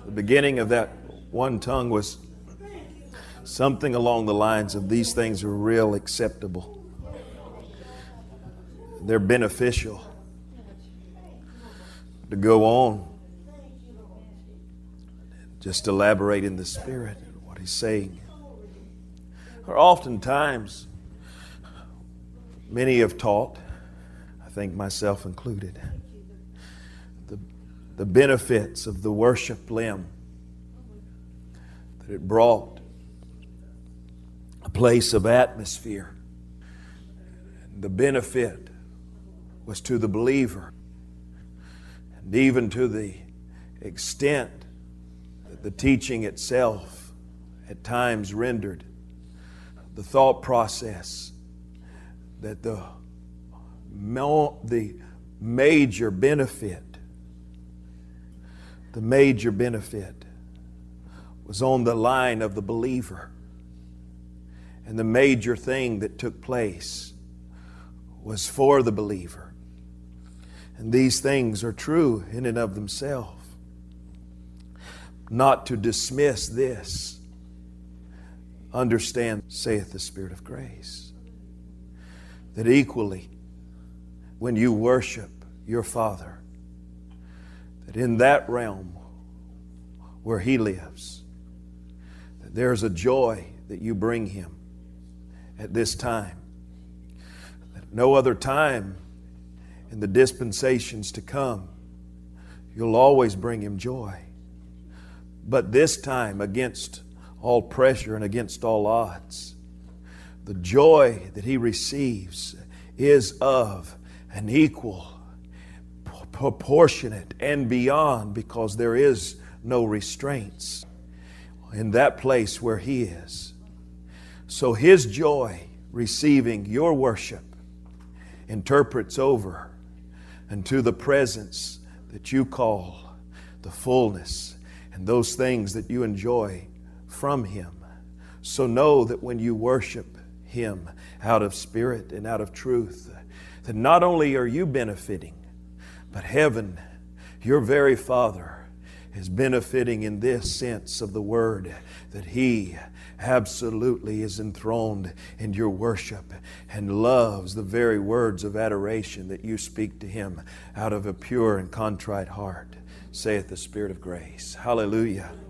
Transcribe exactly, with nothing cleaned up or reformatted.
The beginning of that one tongue was something along the lines of these things are real acceptable. They're beneficial. To go on, just elaborate in the Spirit what He's saying. Or oftentimes, many have taught, I think myself included, the, the benefits of the worship limb, that it brought a place of atmosphere. The benefit was to the believer, and even to the extent that the teaching itself at times rendered the thought process that the, the major benefit, the major benefit was on the line of the believer. And the major thing that took place was for the believer. And these things are true in and of themselves. Not to dismiss this, understand, saith the Spirit of grace, that equally when you worship your Father, that in that realm where He lives, that there's a joy that you bring Him at this time. That no other time in the dispensations to come, you'll always bring Him joy. But this time, against all pressure and against all odds, the joy that He receives is of an equal, proportionate, and beyond, because there is no restraints in that place where He is. So His joy receiving your worship interprets over into the presence that you call the fullness and those things that you enjoy from Him. So know that when you worship Him out of spirit and out of truth, that not only are you benefiting, but heaven, your very Father, is benefiting in this sense of the word, that He absolutely is enthroned in your worship and loves the very words of adoration that you speak to Him out of a pure and contrite heart, saith the Spirit of grace. Hallelujah.